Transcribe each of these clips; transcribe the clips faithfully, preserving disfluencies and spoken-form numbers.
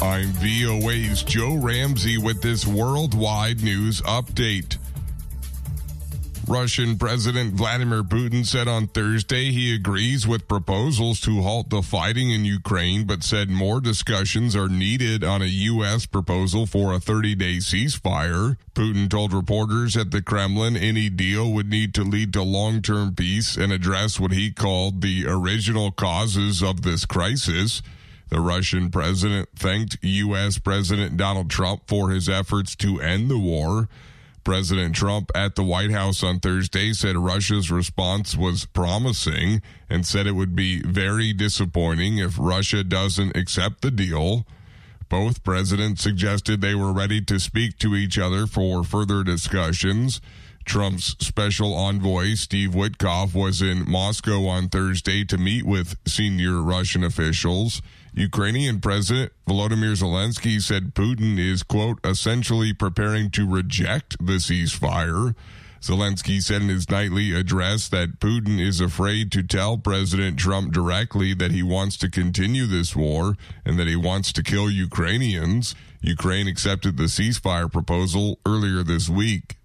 I'm V O A's Joe Ramsey with this worldwide news update. Russian President Vladimir Putin said on Thursday he agrees with proposals to halt the fighting in Ukraine, but said more discussions are needed on a U S proposal for a thirty-day ceasefire. Putin told reporters at the Kremlin any deal would need to lead to long-term peace and address what he called the original causes of this crisis. The Russian president thanked U S President Donald Trump for his efforts to end the war. President Trump at the White House on Thursday said Russia's response was promising and said it would be very disappointing if Russia doesn't accept the deal. Both presidents suggested they were ready to speak to each other for further discussions. Trump's special envoy, Steve Witkoff, was in Moscow on Thursday to meet with senior Russian officials. Ukrainian President Volodymyr Zelensky said Putin is, quote, essentially preparing to reject the ceasefire. Zelensky said in his nightly address that Putin is afraid to tell President Trump directly that he wants to continue this war and that he wants to kill Ukrainians. Ukraine accepted the ceasefire proposal earlier this week.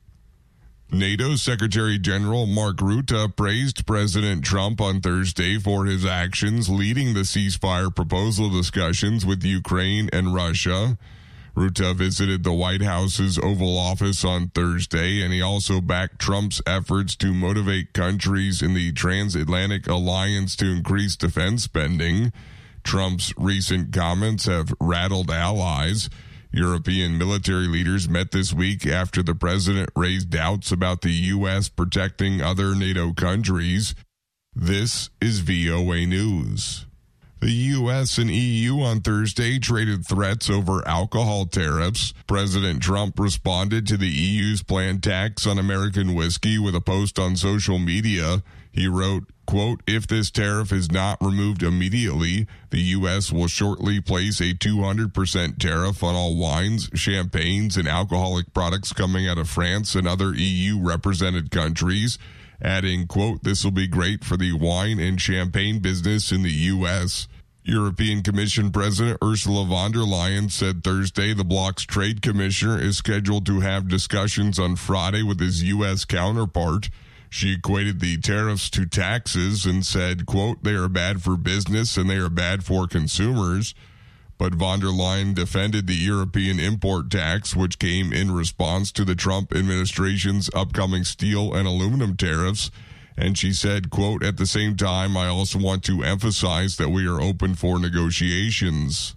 NATO Secretary General Mark Rutte praised President Trump on Thursday for his actions leading the ceasefire proposal discussions with Ukraine and Russia. Rutte visited the White House's Oval Office on Thursday, and he also backed Trump's efforts to motivate countries in the transatlantic alliance to increase defense spending. Trump's recent comments have rattled allies. European military leaders met this week after the president raised doubts about the U S protecting other NATO countries. This is V O A News. The U S and E U on Thursday traded threats over alcohol tariffs. President Trump responded to the E U's planned tax on American whiskey with a post on social media. He wrote, quote, if this tariff is not removed immediately, the U S will shortly place a two hundred percent tariff on all wines, champagnes, and alcoholic products coming out of France and other E U-represented countries, adding, quote, this will be great for the wine and champagne business in the U S. European Commission President Ursula von der Leyen said Thursday the bloc's trade commissioner is scheduled to have discussions on Friday with his U S counterpart. She equated the tariffs to taxes and said, quote, they are bad for business and they are bad for consumers. But von der Leyen defended the European import tax, which came in response to the Trump administration's upcoming steel and aluminum tariffs. And she said, quote, at the same time, I also want to emphasize that we are open for negotiations.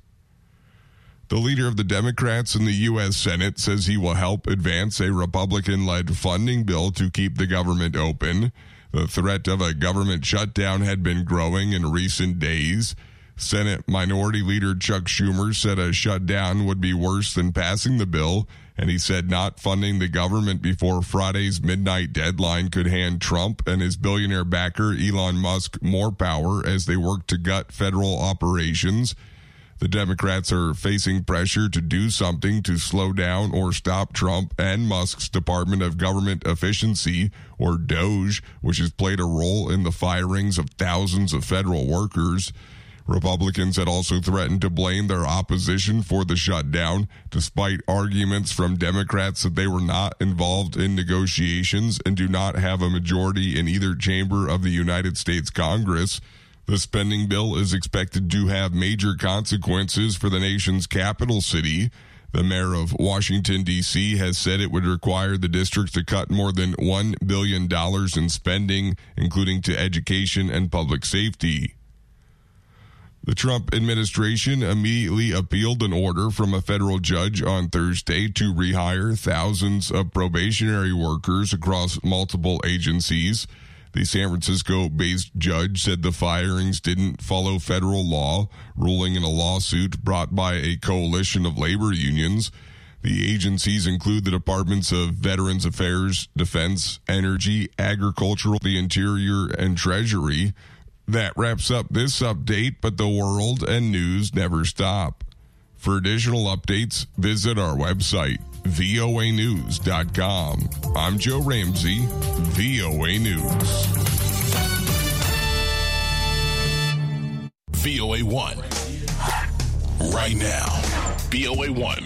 The leader of the Democrats in the U S Senate says he will help advance a Republican-led funding bill to keep the government open. The threat of a government shutdown had been growing in recent days. Senate Minority Leader Chuck Schumer said a shutdown would be worse than passing the bill, and he said not funding the government before Friday's midnight deadline could hand Trump and his billionaire backer Elon Musk more power as they work to gut federal operations. The Democrats are facing pressure to do something to slow down or stop Trump and Musk's Department of Government Efficiency, or DOGE, which has played a role in the firings of thousands of federal workers. Republicans had also threatened to blame their opposition for the shutdown, despite arguments from Democrats that they were not involved in negotiations and do not have a majority in either chamber of the United States Congress. The spending bill is expected to have major consequences for the nation's capital city. The mayor of Washington, D C has said it would require the district to cut more than one billion dollars in spending, including to education and public safety. The Trump administration immediately appealed an order from a federal judge on Thursday to rehire thousands of probationary workers across multiple agencies. The San Francisco-based judge said the firings didn't follow federal law, ruling in a lawsuit brought by a coalition of labor unions. The agencies include the Departments of Veterans Affairs, Defense, Energy, Agricultural, the Interior, and Treasury. That wraps up this update, but the world and news never stop. For additional updates, visit our website, V O A news dot com. I'm Joe Ramsey, V O A News. V O A one. Right now. B O A one.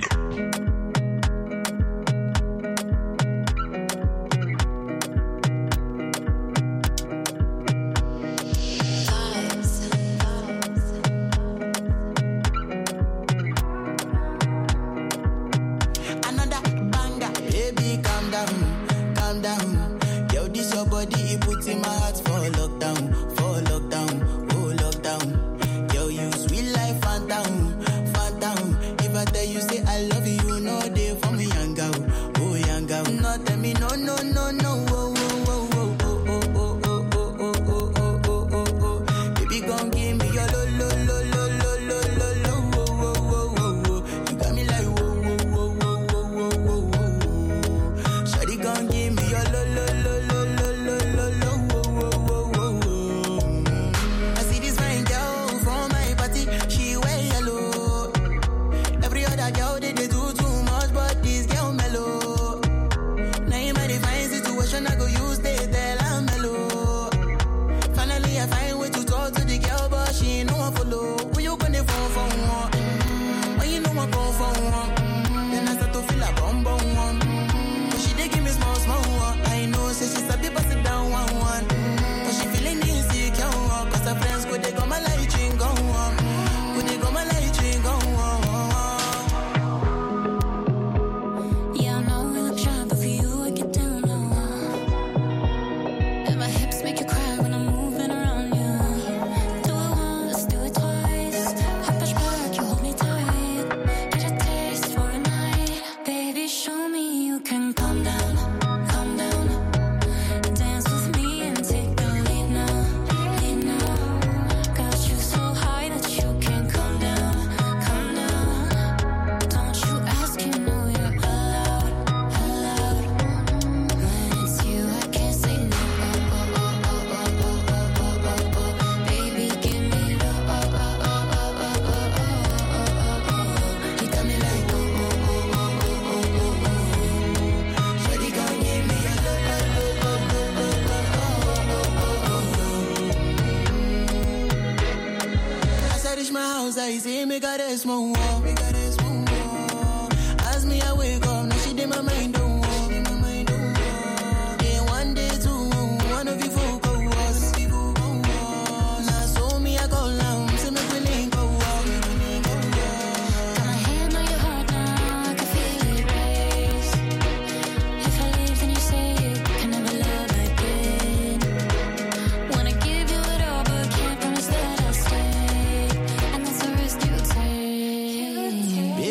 I say me got a small wall, me got a small wall. As me I wake up, now she did my mind don't walk, my mind don't walk. Day one, day two, one of you folk go was. Now so me I go down, so me we link go walk. Got my hand on your heart now, I can feel it race. If I leave, then you say you can never love again. Wanna give you it all, but can't promise that I'll stay. And that's a risk you take.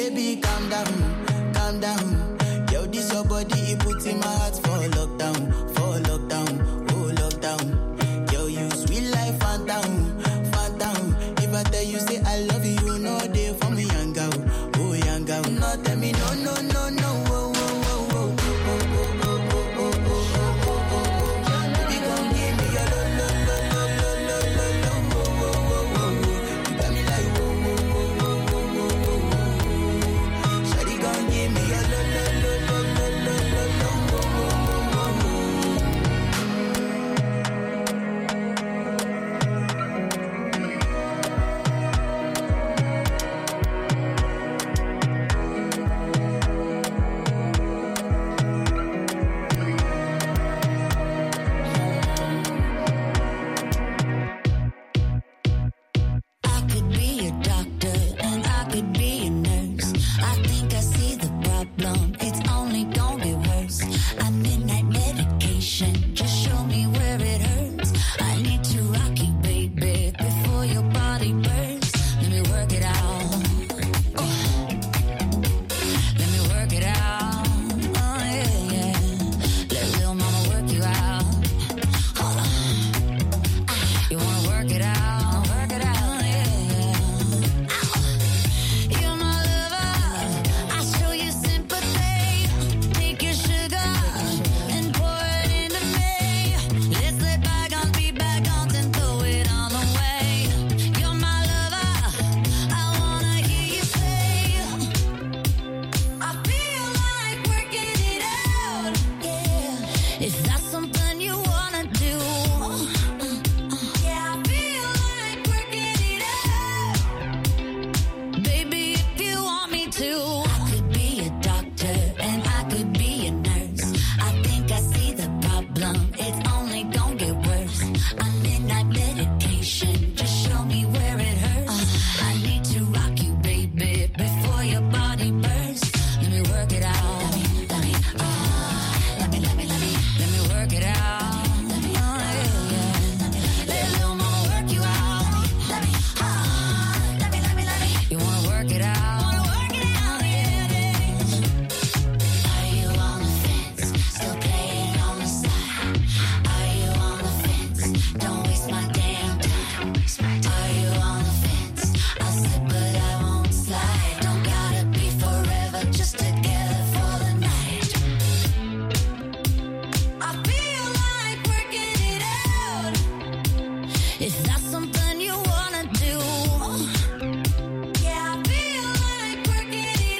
I'm midnight medication. Just show me where it hurts. I need to rock you, baby, before your body bursts. Let me work it out. Let me, let me, uh, let me, let me, let me, let me work it out. Let me, oh, yeah, yeah. Let me, let little mama work you out. Let me, uh, let me, let me, let me. You wanna work it out? Wanna work it out, yeah, yeah. Are you on the fence? Still playing on the side? Are you on the fence? Don't waste my damn time. Are you on the fence? I'll slip, but I won't slide. Don't gotta be forever, just together for the night. I feel like working it out. If that's something you wanna do. Yeah, I feel like working it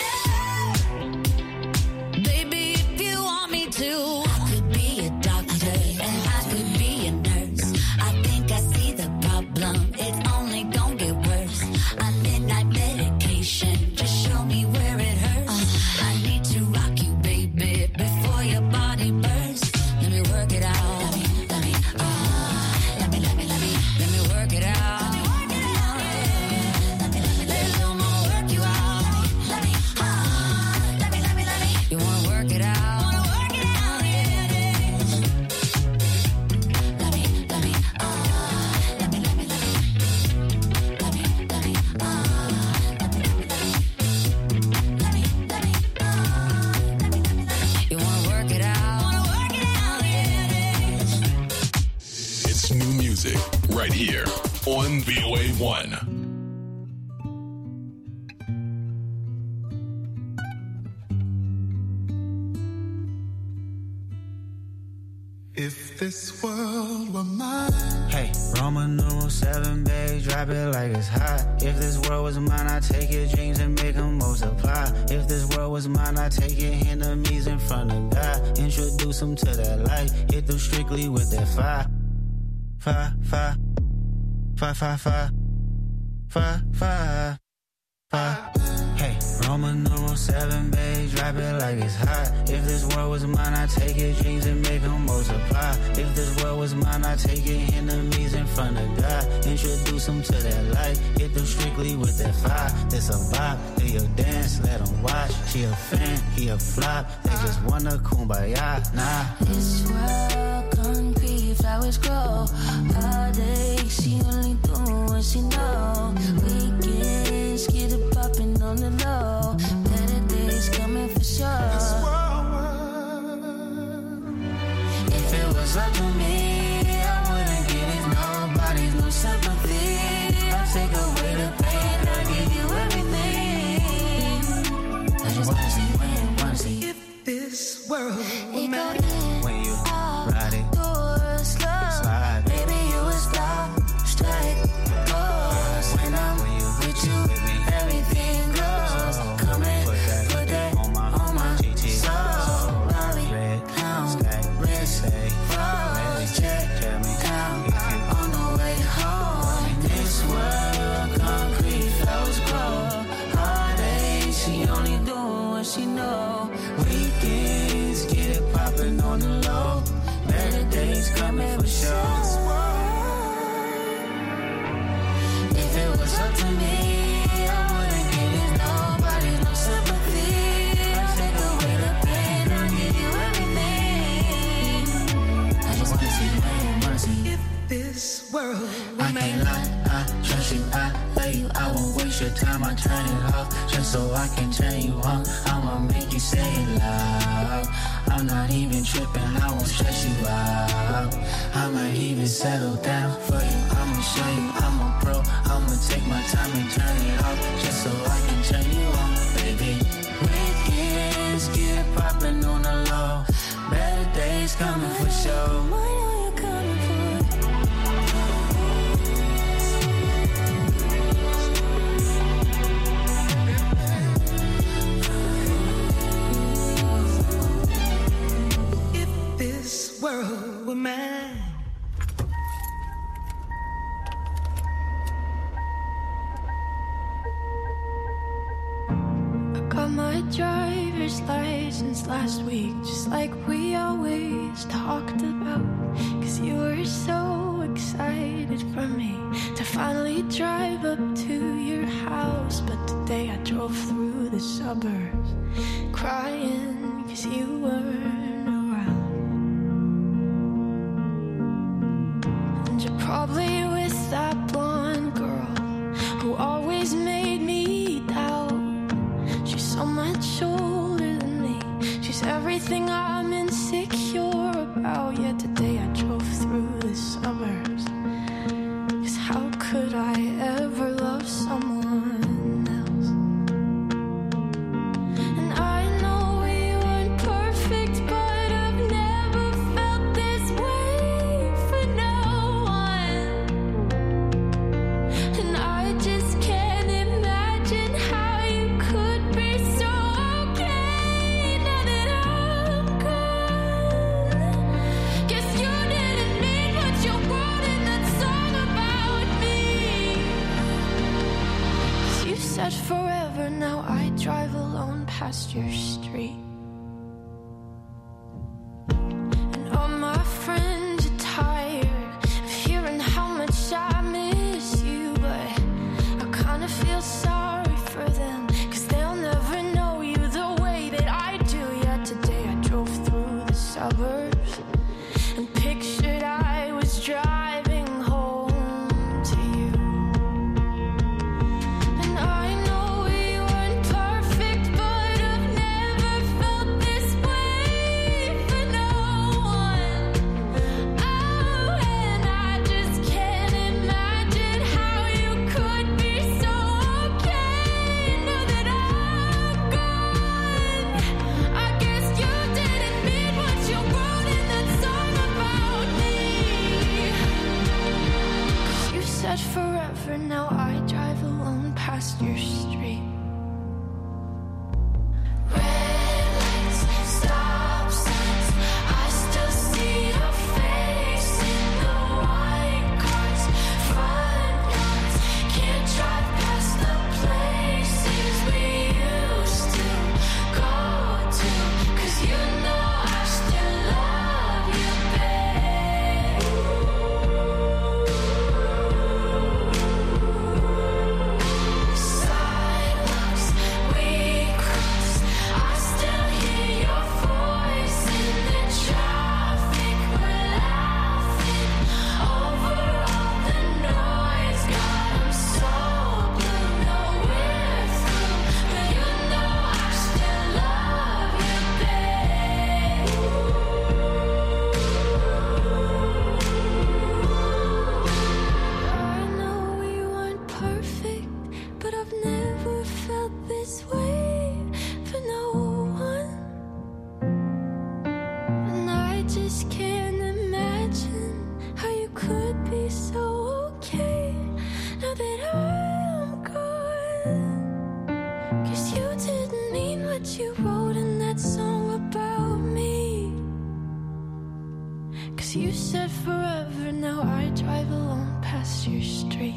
out. Baby, if you want me to. I could be a doctor and I could be a nurse. I think I see the problem. It's only gonna get worse. I'm midnight medication. Just show me where it hurts. I need to rock you, baby, before your body bursts. Let me work it out. Let me, let me, uh, let me, let me, let me, let me work it out. Let me work it out. Let me, let me, let little mama work you out. Let me, uh, let me, let me, let me. You wanna work it out? Wanna work it out, yeah, yeah. Let me, let me, uh, let me, let me, let me. Let me, let me, uh, let me, let me, let me. Let me, let me, uh, let me, let me, let me. You wanna work it out? Wanna work it out, yeah, yeah. It's new music right here on V O A one. If this world were mine, Hey, Roman numeral seven, babe, drop it like it's hot. If this world was mine, I'd take your dreams and make them multiply. If this world was mine, I'd take your enemies in front of God. Introduce them to that light, hit them strictly with that fire. Fire, fire, fire, fire, fire, fire, fire, fire. Hey, Roman numeral seven, babe, drop it like it's hot. If this world was mine, I'd take your dreams and make them multiply. If this world was mine, I'd take your enemies in front of God. Introduce them to that light, hit them strictly with that fire. This a vibe, they a dance, let them watch. She a fan, he a flop, they just wanna kumbaya, nah. This world concrete, flowers grow. Heartache, she only do what she know. Weekends, get it poppin' on the low. Better days coming for sure. If it was up to me, I wouldn't give it nobody's no sympathy. I'll take away the pain, I'll give you everything. I just wanna see, wanna see. if this world were It go mine, in, When you out, ride it, door, slow. slide. Baby, you a stop, strike, pose. When I'm When you with you, with me, everything goes. Come in, put that, put that on my, on my G T. soul. Bobby, Red, down, sky, wrist, say, froze, check, tell me down, if you on the way home. In this world, concrete flows grow. Heartache, she only do what she know. weekends, get it poppin' on the low. Better days coming for sure. If it was up to me, I wouldn't give it nobody no sympathy. I'll take away the pain, I'll give you everything. I just wanna see, wanna see. if this world were I mine, can't lie, I trust you, I love you. I won't waste your time, I turn it off just so I can turn you on. I'ma make you say it loud. I'm not even tripping, I won't stress you out. I might even settle down for you. I'ma show you I'm a pro. I'ma take my time and turn it off just so I can turn you on, baby. Weekends, get it poppin' on the low. Better days coming for sure. What are you coming for? if this world were mine. I got my driver's license last week, just like we always talked about. Cause you were so excited me to finally drive up to your house. But today I drove through the suburbs crying 'cause you weren't around. And you're probably with that blonde girl who always made me doubt. She's so much older than me. She's everything I'm insecure about. Yet today I drove through the suburbs, 'cause how could I ever love someone else? And I know we weren't perfect, but I've never felt this way for no one. And I just can't imagine how you could be so okay now that I'm gone. Guess you didn't mean what you wrote in that song about me. 'Cause you said forever, now I drive alone past your street. And all my friends are tired of hearing how much I miss you, but I kinda feel sorry for them, 'cause they'll never know you the way that I do. Yet today I drove through the suburbs and pictured I was driving home to you. And I know we weren't perfect, but I've never felt this way for no one. Oh, and I just can't imagine how you could be so okay now that I'm gone. I guess you didn't mean what you wrote in that song about me. 'Cause you said forever, now I drive alone past your street. Red lights, stop signs, I still see your face in the white cars, front yards. Can't drive past the places we used to go to, 'cause you know I still love you, babe. Sidewalks we cross, I still hear your voice in the traffic. We're laughing over all the noise. God, I'm so blue, no we're through, but you know I still love you, babe. I know we weren't perfect, but I've never felt this way for no one. And I just can't imagine how you could be so okay now that I'm gone. 'Cause you didn't mean what you wrote in that song about me. 'Cause you said forever, now I drive alone past your street.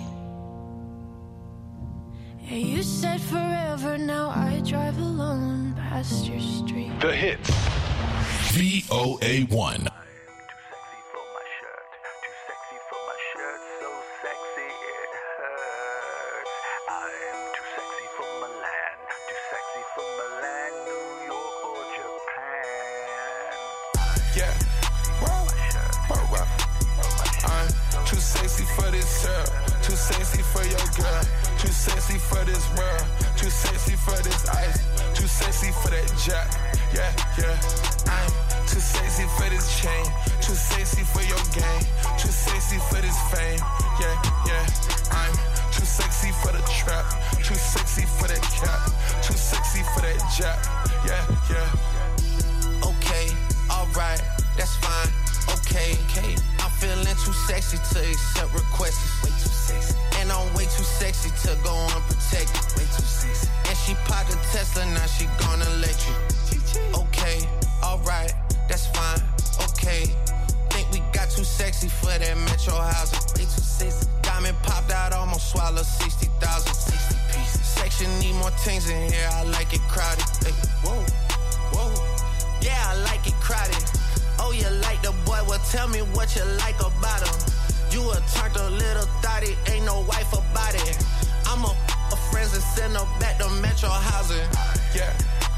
Yeah, you said forever, now I drive alone past your street. The hits. V O A one. Too sexy for my shirt, too sexy for my shirt, so sexy it hurts. I'm too sexy for Milan, too sexy for Milan, New York or Japan. Yeah, My shirt, whoa, whoa. I'm too sexy for this girl, too sexy for your girl, too sexy for this world, too sexy for this ice, too sexy for that jack. Yeah, yeah. I'm too sexy for this chain, too sexy for your game, too sexy for this fame. Yeah, yeah. I'm too sexy for the trap, too sexy for that cap, too sexy for that jack. Yeah, yeah. Okay, alright, that's fine. Okay, okay. I'm feeling too sexy to accept requests. Way too sexy. And I'm way too sexy to go unprotected. Way too sexy. And she popped a Tesla, now she gonna let you. Okay, alright, that's fine. Okay. Think we got too sexy for that metro housing. Way too sexy. Diamond popped out, almost swallowed sixty thousand. sixty pieces. Section need more things in here, I like it crowded. Hey, whoa, whoa. Yeah, I like it crowded. Oh, you like the boy, well tell me what you like about him. You a turned a little thotty, ain't no wife about it. I'm a, a friends and send her back to Metro housing. Yeah.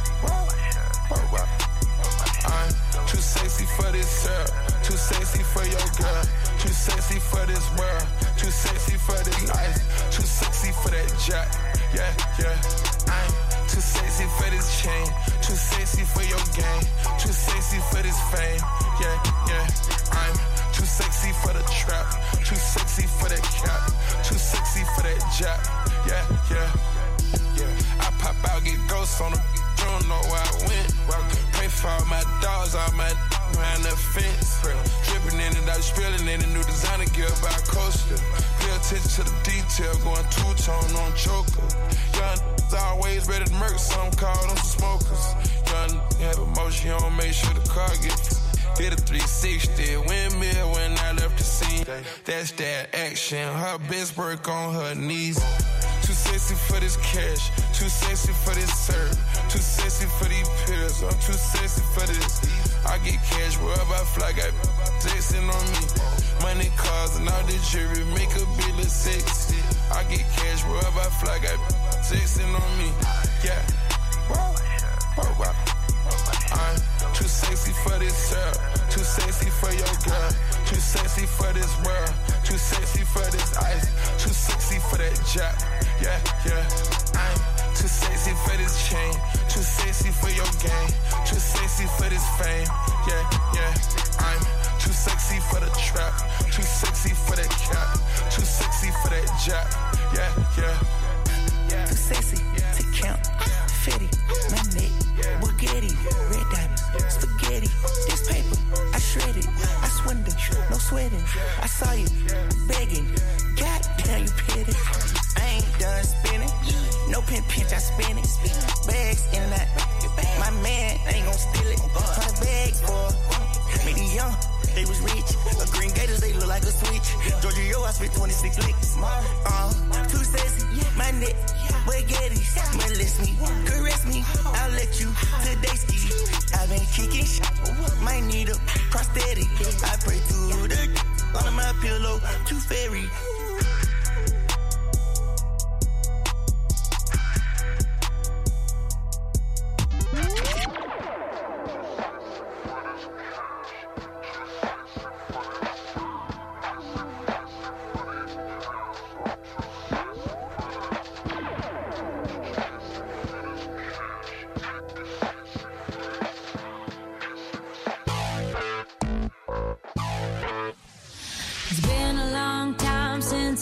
I'm too sexy for this syrup, too sexy for your girl, too sexy for this world, too sexy for this life, too sexy for that jack. Yeah, yeah. I'm too sexy for this chain, too sexy for your game, too sexy for this fame. Yeah, yeah. I'm too sexy for the trap, too sexy for that cap, too sexy for that jack. Yeah, yeah, yeah. I pop out, get ghosts on them. Don't know where I went. Pray for all my dogs, all my behind the fence. Dripping in it, I was spilling in the new designer gear by coaster. Pay attention to the detail, going two-tone on choker. Young always ready to murk, some call them some smokers. Young have emotion, you don't make sure the car gets. Hit a three sixty, windmill when I left the scene. That's that action, her best work on her knees. Too sexy for this cash, too sexy for this serve, too sexy for these pills, I'm too sexy for this. I get cash wherever I fly, got texting on me. Money, cars, and all the jewelry, make a bill of sexy. I get cash wherever I fly, got texting on me. Yeah, wow, wow, wow. I'm too sexy for this syrup, too sexy for your girl, too sexy for this world, too sexy for this ice, too sexy for that jack. Yeah, yeah. I'm too sexy for this chain, too sexy for your game, too sexy for this fame. Yeah, yeah. I'm too sexy for the trap, too sexy for that cap, too sexy for that jack. Yeah, yeah. Too sexy to count. Fetty, my neck, Bugatti, red diamonds, spaghetti. This paper, I shred it. I swindle, no sweating. I saw you begging. Goddamn, you petty. I ain't done spinning. No pin pinch, I spin it. Bags in and out. My man ain't gon' steal it. Hundred bags for me, the young. They was rich. A Green Gators, they look like a switch. Georgia, yo, I spent twenty-six licks. Uh, too sexy, my neck, spaghettis. Molest me, caress me, I'll let you today ski. I've been kicking shit, might need a prosthetic. I pray to the on my pillow, too fairy. It's been a long time since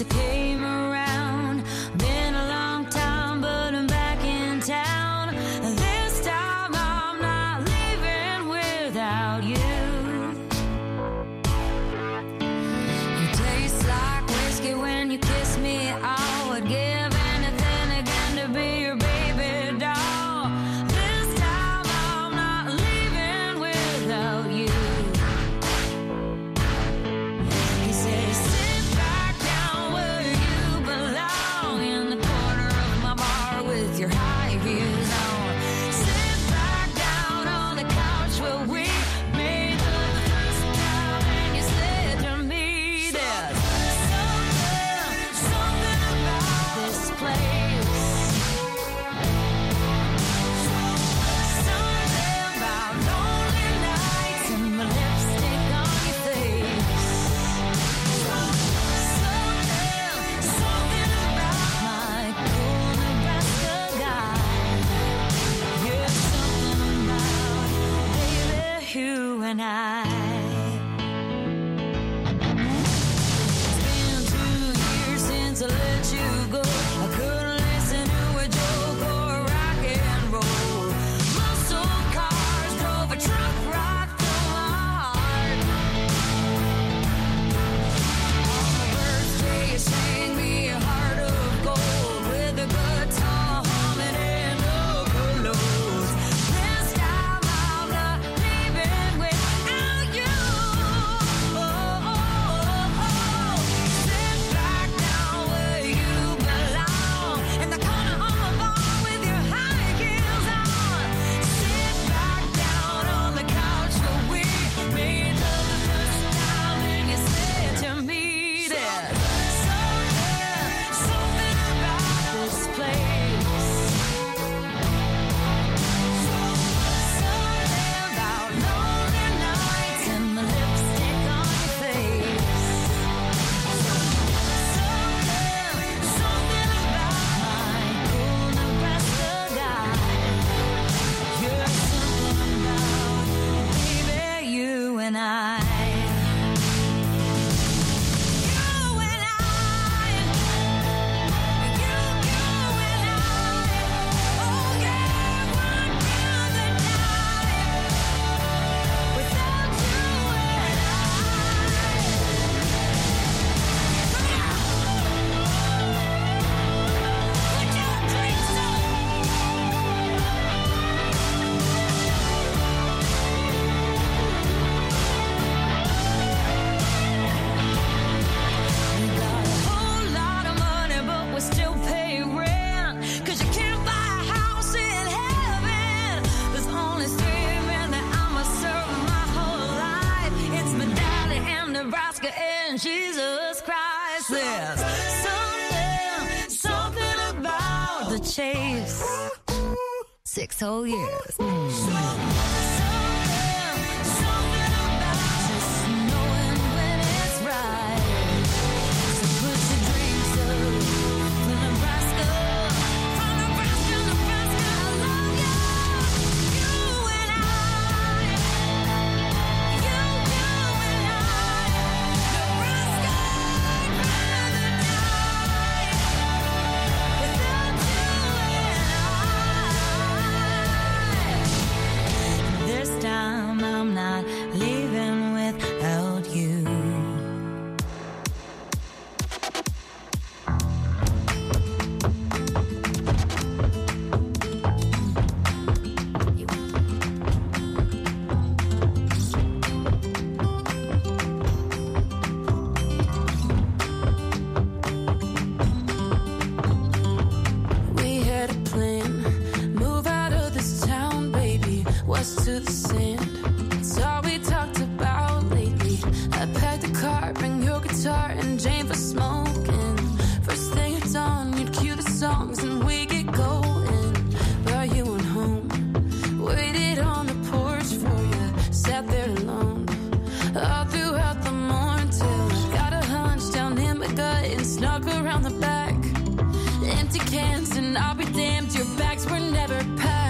says something, something about the chase. Six whole years. Mm. Something, something about just knowing when it's right. So put your dreams up to Nebraska, from Nebraska, Nebraska. I love you, you and I, you, you and I, Nebraska, rather die without you and I. This time I'm not leaving without you. We had a plan, move out of this town, baby, west to the sand. It's all we talked about lately. I packed the car, bring your guitar and Jane for smoking. First thing it's on, you'd cue the songs and we get going. But you went home, waited on the porch for you, sat there alone all throughout the morning till I got a hunch down in my gut and snuck around the back. Empty cans and I'll be damned, your bags were never packed.